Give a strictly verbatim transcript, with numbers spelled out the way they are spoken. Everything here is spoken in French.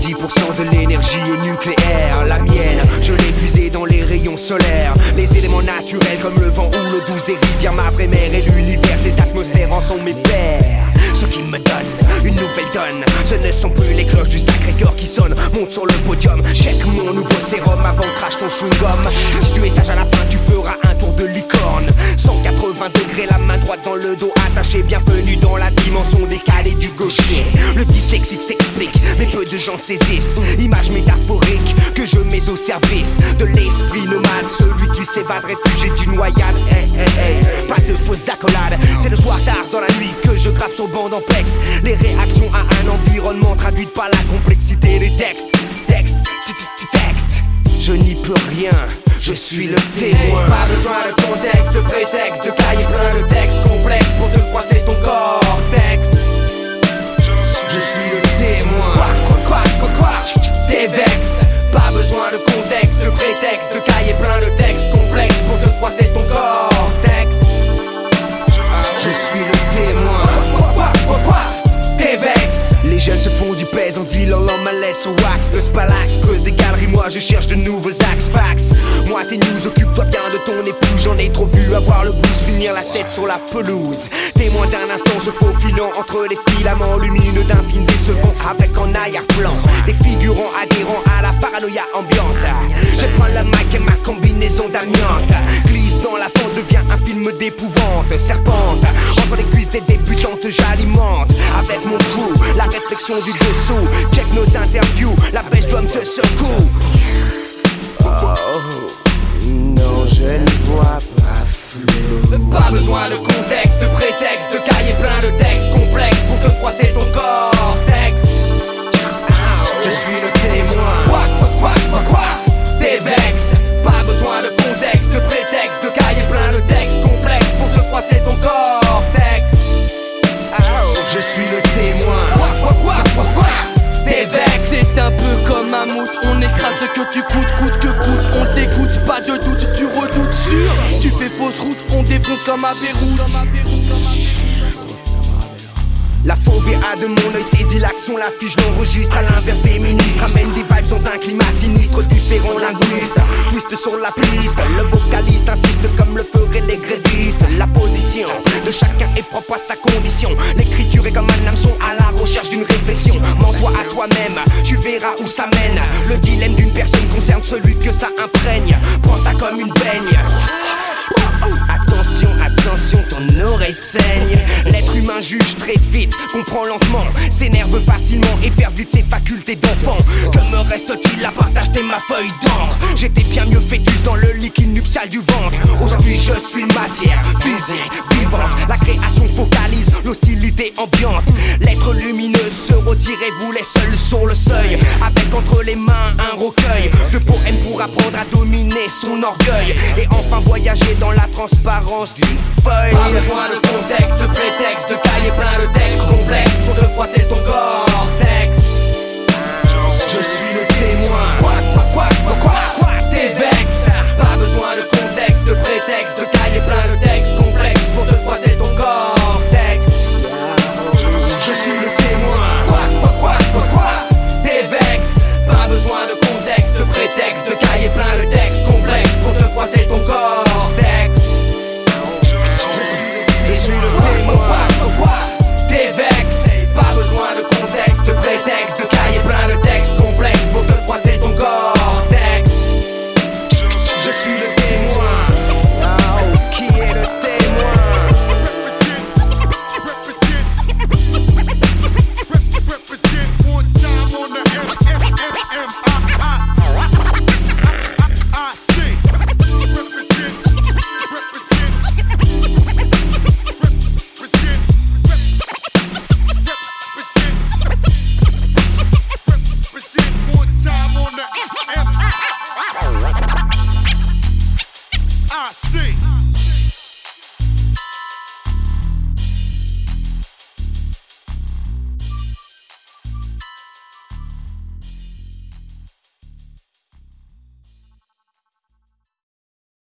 quatre-vingt-dix pour cent de l'énergie est nucléaire. La mienne, je l'ai puisée dans les rayons solaires. Les éléments naturels comme le vent ou l'eau douce des rivières. Ma vraie mère et l'univers, ces atmosphères en sont mes pères. Ce qui me donne une nouvelle donne. Ce ne sont plus les cloches du Sacré-Cœur qui sonnent. Monte sur le podium, check mon nouveau sérum avant crash ton chewing-gum. Si tu es sage à la fin, tu feras un tour de licorne. cent quatre-vingts degrés, la main droite dans le dos attaché. Bienvenue dans la dimension décalée du gaucher. Le dyslexique s'explique, mais peu de gens saisissent. Image métaphorique que je mets au service de l'esprit nomade. Celui qui s'évade réfugié d'une noyade. Hey, hey, hey. Pas de fausses accolades. C'est le soir tard dans la nuit que je grave sur bande en plex. Les réactions à un environnement traduites par la complexité des textes. Texte, texte. Je n'y peux rien, je suis le témoin. Pas besoin de contexte, de prétexte, de cahier plein de textes complexes pour te froisser ton cortex. Je suis le témoin. Quoi, quoi, quoi, quoi, quoi, t'es vex. Pas besoin de contexte, de prétexte, de cahier plein de textes complexes pour te froisser ton cortex. Je suis le témoin. Quoi, quoi, quoi, quoi, t'es vex. Les jeunes se font du pèse en dealant leur malaise au wax. Le spalax creuse des galeries, moi je cherche de nouveaux axes. Fax, moi tes news, occupe-toi bien de ton époux. J'en ai trop vu avoir le blues, finir la tête sur la pelouse. Témoin d'un instant se faufilant entre les filaments lumineux d'un film décevant avec en arrière-plan des figurants adhérents à la paranoïa ambiante. Je prends le mic et ma combinaison d'amiante glisse dans la fente, devient un film d'épouvante. Serpente, entre les cuisses des débutantes j'alimente avec mon crew la réflexion du dessous. Check nos interviews, la baisse drum te secoue. Oh, non je ne vois pas flou. Pas besoin de contexte, de prétexte, de cahier plein de textes complexes pour te froisser ton cortex. Je suis le témoin. Quoi, quoi, quoi, quoi, quoi, t'es vex. Pas besoin de contexte, de prétexte, de cahier plein de textes complexes pour te froisser ton cortex. Je suis le témoin. Quoi, quoi, quoi, quoi, quoi, t'es vex. C'est un peu comme un mout, on écrase ce que tu coûtes, coûte que coûte, on t'écoute, pas de doute, tu redoutes sûr. Tu fais fausse route, on défonce comme à Beyrouth. La phobie a de mon œil saisit l'action, la fiche l'enregistre. À l'inverse des ministres, amène des vibes dans un climat sinistre. Différents linguistes, twist sur la piste. Le vocaliste insiste comme le feraient les grévistes. La position de chacun est propre à sa condition. L'écriture est comme un hameçon à la recherche d'une réflexion. Mens-toi à toi-même, tu verras où ça mène. Le dilemme d'une personne concerne celui que ça imprègne. Prends ça comme une baigne. Attention, attention, ton oreille saigne. L'être humain juge très vite, comprend lentement, s'énerve facilement et perd vite ses facultés d'enfant. Que me reste-t-il à partager ma feuille d'encre? J'étais bien mieux fœtus dans le liquide nuptial du ventre. Aujourd'hui je suis matière, physique, vivante. La création focalise l'hostilité ambiante. L'être lumineux se retire et vous laisse seul sur le seuil. Avec entre les mains un recueil de poèmes pour apprendre à dominer son orgueil. Et enfin voyager dans la transparence d'une feuille. Pas besoin de contexte, de prétexte, de cahier plein de textes complexes pour te froisser ton cortex. Je suis le témoin. Quoi, quoi, quoi, quoi, quoi, quoi, t'es vex. Pas besoin de contexte, de prétexte, de cahier plein de textes complexes pour te froisser ton cortex. Je suis le témoin. Quoi, quoi, quoi, quoi, quoi, t'es vex. Pas besoin de contexte, de prétexte, de cahier plein de textes complexes pour te froisser ton cortex. Je suis le